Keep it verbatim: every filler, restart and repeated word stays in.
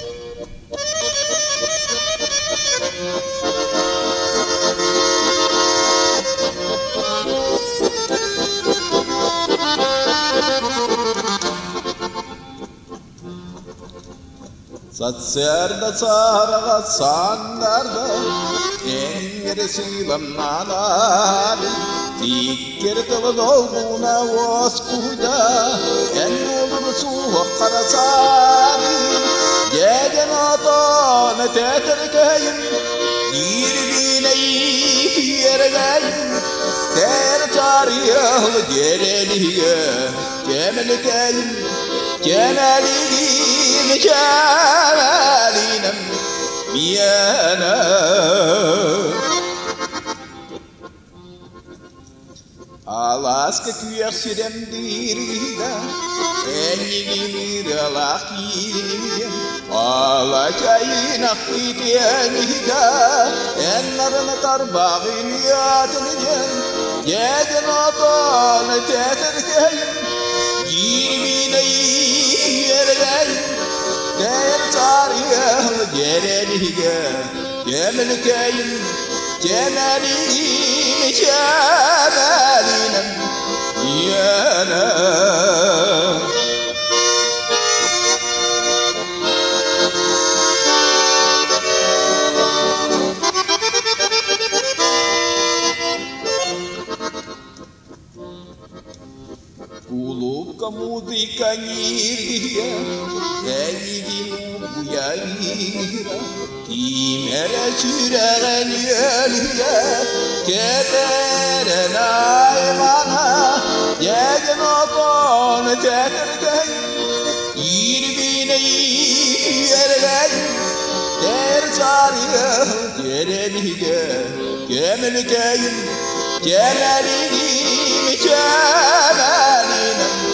Satserde sarığa sanlarda engere sıylanmalar Tikkeri tıvı dolguna oskuyda en olur suğuk karasar Geden atağını tetirkeyin Yirdineyi kiyergeyin Ter çariyahlı gereliye Kemelikeyin Kemeliliğim kemelinem miyana Alaska kuyar sirem dirida Enigini dalakiyim Alakayın akitiyenida Enlarını tarbağın yatınıcan Yedin otanı tetirkeyin Yirmineyi yergeyin Der tarihı gereliğe Kemelikeyin Kemeliyim kemelinem yana Kulubka muzika ngirgiya Eğidin uyayira Kimere süreren yölüye Kederen aymana Yedin otanı tetirkeyin Yirbineyi yergeyin Der çarıya gereliğe Kemelikeyin Kemeliyim kemelinem